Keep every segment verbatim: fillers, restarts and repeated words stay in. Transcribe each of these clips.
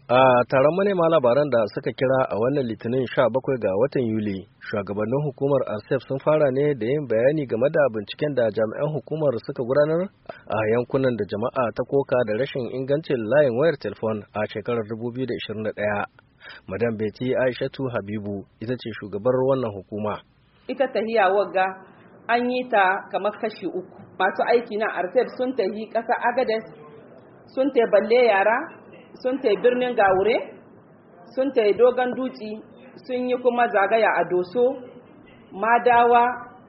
A taron manema labaran da suka kira a wannan litinin sha bakwai ga watan Yuli, shugabannin hukumar A R C E P sun fara ne da yin bayani game da binciken da jami'an hukumar suka gudanar a yankunan da jama'a ta koka da rashin ingancin layin wayar telefon a shekarar dubu biyu da ashirin da ɗaya. Madam Beti Aishatu Habibu ita ce shugabar wannan hukuma. Ita tahiya wagga an yi ta kamar kashi uku. Masu aiki na A R C E P sun tahi ƙasa Agades, sun tahi balle yara, sun tai birnin Gawure, sun tai dogon duci, sun yi kuma zagaya a Doso, Madawa,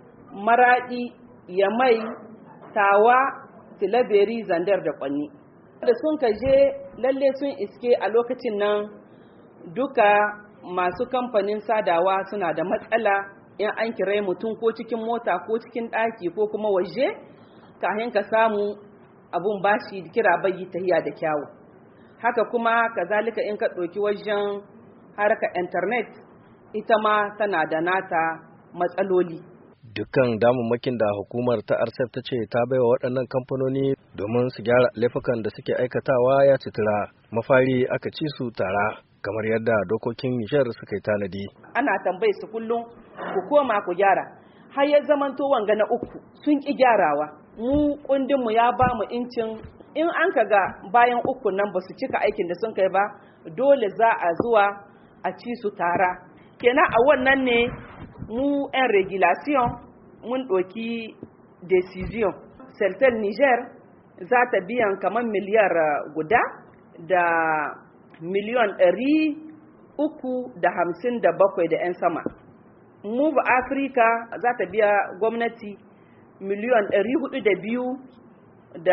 Maradi, Yamai, Tawa, Tilaberi, Zandar da Kwanni. Da sun kaje lalle sun iske a lokacin nan duka masu kamfanin sadawa suna da matsala in an kira mutum ko cikin mota ko cikin ɗaki ko kuma waje, kahin ka samu abun bashi kira bayi tahiya da kyawu. Haka kuma kazalika in ka ɗauki wajen harka internet ita ma tana da nata matsaloli. Dukkan damammakin da hukumar ta A R C E P ta ce ta baiwa waɗannan kamfanoni domin su gyara laifukan da suke aikatawa ya citira, mafari aka ci su tara kamar yadda dokokin Nijar suka yi tanadi. Ana tambaye su kullum ku koma ku gyara, har ya zamanto wanga na uku sun ƙi gyarawa. Mu kundinmu ya ba mu incin in an ka ga bayan uku nan ba su cika aikin da sun kai ba, dole za a zuwa a ci su tara. Kenan a wannan ne mu 'yan regulation mun ɗauki decision. Celtel Niger za ta biyan kamar miliyar guda da miliyon ɗari uku da hamsin da bakwai da 'yan sama. Move Africa za ta biya gwamnati miliyon ɗari hudu da biyu da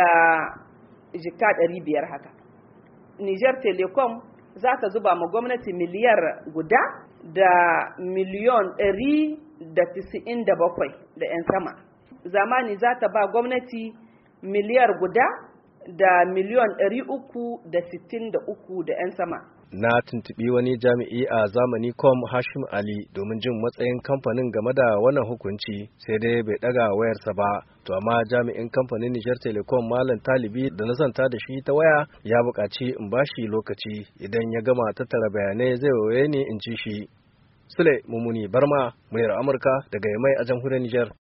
jika ɗari biyar haka. Niger Telecom za ta zuba ma gwamnati miliyar guda da miliyon ɗari da tisa'in da bakwai da 'yan sama. Zamani za ta ba gwamnati miliyar guda da miliyon ɗari uku da sittin da uku da 'yan sama. Na tuntuɓi wani jami'i a zamani com Hashim Ali domin jin matsayin kamfanin game da wannan hukunci, sai dai bai ɗaga wayarsa ba. To amma jami'in kamfanin Niger Telecom Malam Talibi da na zanta da shi ta waya ya buƙaci in bashi lokaci, idan ya gama tattara bayanai zai waye ni in ci shi. Sule Mumuni Barma, muryar Amurka daga Yamai a jamhuriyar Niger.